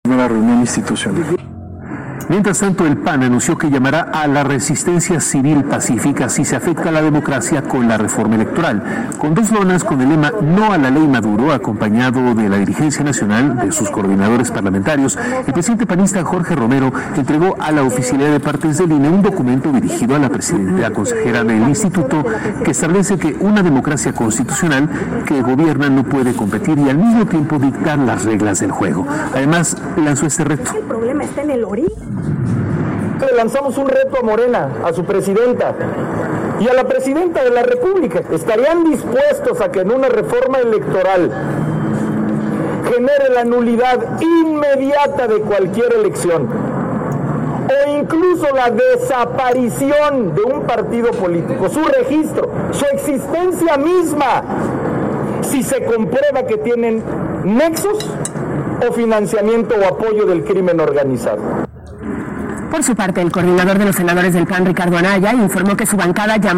Nueva reunión institucional. Mientras tanto, el PAN anunció que llamará a la resistencia civil pacífica si se afecta a la democracia con la reforma electoral, con dos lonas con el lema "No a la ley Maduro", acompañado de la dirigencia nacional, de sus coordinadores parlamentarios. El presidente panista Jorge Romero entregó a la oficialidad de partes del INE un documento dirigido a la presidenta consejera del instituto que establece que una democracia constitucional que gobierna no puede competir y al mismo tiempo dictar las reglas del juego. Además, lanzó este reto. El problema está en el origen. Le lanzamos un reto a Morena, a su presidenta y a la presidenta de la República. ¿Estarían dispuestos a que en una reforma electoral genere la nulidad inmediata de cualquier elección o incluso la desaparición de un partido político, su registro, su existencia misma, si se comprueba que tienen nexos o financiamiento o apoyo del crimen organizado? Por su parte, el coordinador de los senadores del PAN, Ricardo Anaya, informó que su bancada llama